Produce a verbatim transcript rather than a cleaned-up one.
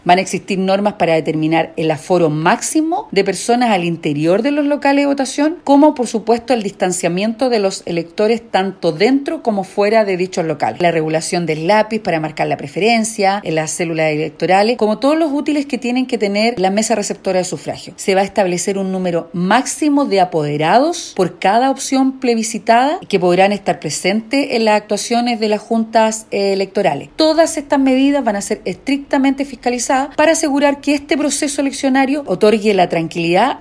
Van a existir normas para determinar el aforo máximo de personas al interior de los locales de votación, como por supuesto el distanciamiento de los electores tanto dentro como fuera de dichos locales. La regulación del lápiz para marcar la preferencia, en las células electorales, como todos los útiles que tienen que tener la mesa receptora de sufragio. Se va a establecer un número máximo de apoderados por cada opción plebiscitada que podrán estar presentes en las actuaciones de las juntas eh, electorales. Todas estas medidas van a ser estrictamente fiscalizadas para asegurar que este proceso eleccionario otorgue la tranquilidad